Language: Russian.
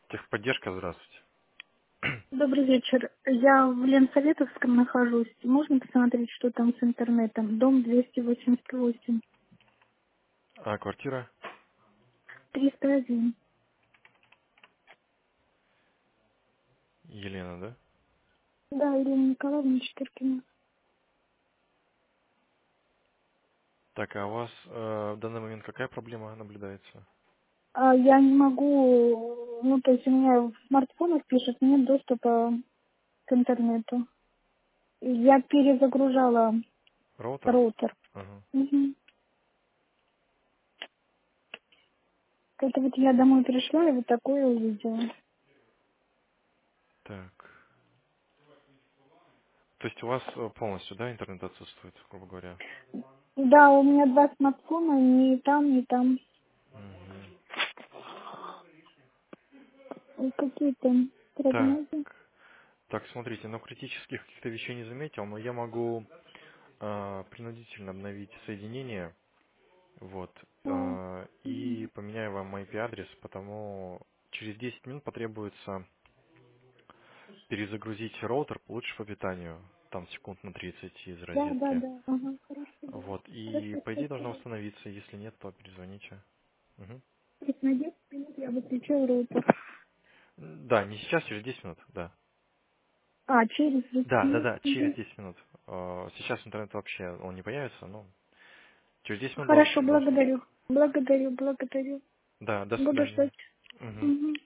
Техподдержка, здравствуйте. Добрый вечер. Я в Ленсоветовском нахожусь. Можно посмотреть, что там с интернетом? Дом 288, А квартира? 301. Елена, да? Да, Ирина Николаевна Четыркина. Так, а у вас в данный момент какая проблема наблюдается? Я не могу, то есть у меня в смартфонах пишет, нет доступа к интернету. И я перезагружала Роутер? роутер. Ага. Мгм. Это вот я домой пришла и вот такое увидела. Так. То есть у вас полностью, да, интернет отсутствует, грубо говоря? Да, у меня два смартфона, ни там, ни там. Мгм. И какие-то Так. прогнозы. Так, смотрите, ну критических каких-то вещей не заметил, но я могу принудительно обновить соединение, вот, А, и поменяю вам IP-адрес, потому через 10 минут потребуется перезагрузить роутер лучше по питанию, там секунд на 30 из Да, да, розетки. да. Ага, хорошо. Вот, и Хорошо, по идее должно спасибо. восстановиться, если нет, то перезвоните. Мгм. То есть на 10 минут я выключу роутер. Да, не сейчас, через 10 минут, да. А, через 10 Да, да, минут. да, через Мгм. 10 минут. Сейчас интернет вообще, он не появится, но через 10 минут Хорошо, должен. благодарю. Благодарю, благодарю. Да, до Буду свидания. ждать. Мгм. Мгм.